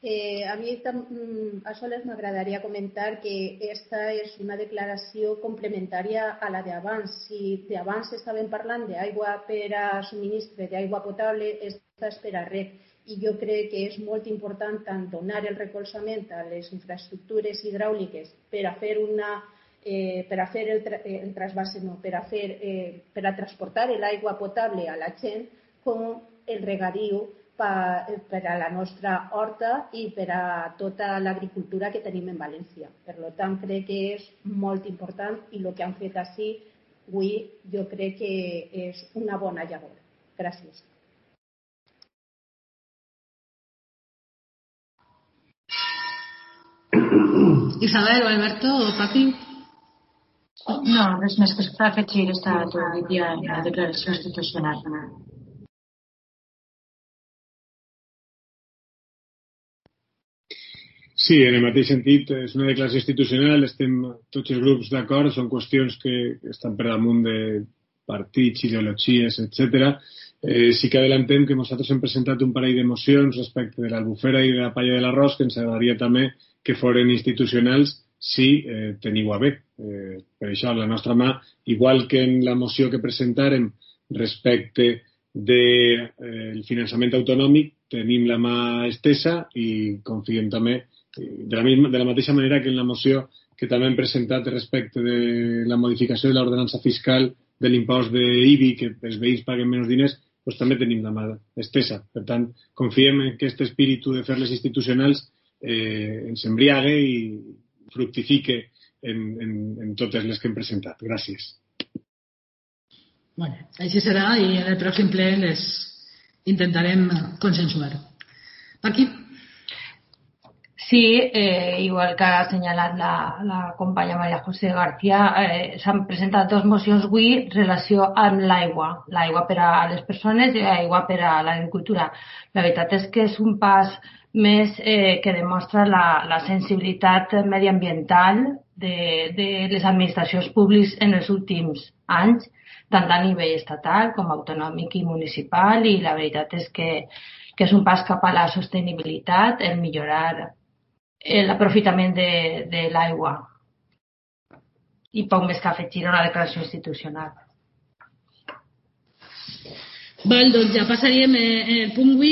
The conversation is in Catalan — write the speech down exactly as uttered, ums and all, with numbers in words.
Eh, a mi a soles m'agradaria comentar que aquesta és una declaració complementària a la d'abans. Si d'abans estàvem parlant d'aigua per a subministre, d'aigua potable, aquesta és per a reg. I jo crec que és molt important tant donar el recolzament a les infraestructures hidràuliques per a fer una eh, per a fer el, tra el trasbase, no, per a fer eh, per a transportar l'aigua potable a la gent, com el regadiu per a la nostra horta i per a tota l'agricultura que tenim en València. Per tant, crec que és molt important i el que han fet així avui jo crec que és una bona llavor. Gràcies. Isabel o Alberto o Paqui? No, res més que afegir està tot el dia en la declaració institucional. Sí, en el mateix sentit, és una declaració institucional, estem tots els grups d'acord, són qüestions que estan per damunt de partits, ideologies, etcètera. Eh, sí que adellantem que nosaltres hem presentat un parell de mocions respecte de l'Albufera i de la palla de l'arròs, que ens agradaria també que foren institucionals si eh, teniu a bé. Eh, per això, la nostra mà, igual que en la moció que presentarem respecte del de, eh, finançament autonòmic, tenim la mà estesa i confiem també de la, misma, de la mateixa manera que en la moció que també hem presentat respecte de la modificació de l'ordenança fiscal de l'impost d'I B I, que els veïns paguen menys diners, doncs també tenim la mà estesa. Per tant, confiem en que aquest espíritu de fer-les institucionals eh, ens embriague i fructifique en, en, en totes les que hem presentat. Gràcies. Bueno, així serà i en el pròxim ple les intentarem consensuar. Per aquí? Sí, eh, igual que ha señalat la, la companya María José García, eh, s'han presentat dos mocions avui en relació amb l'aigua, l'aigua per a les persones i l'aigua per a l'agricultura. La veritat és que és un pas més eh, que demostra la, la sensibilitat mediambiental de, de les administracions públiques en els últims anys, tant a nivell estatal com autonòmic i municipal, i la veritat és que, que és un pas cap a la sostenibilitat, el millorar l'aprofitament de, de l'aigua. I poc més que afegir a una declaració institucional. Val, doncs ja passaríem el punt vuit.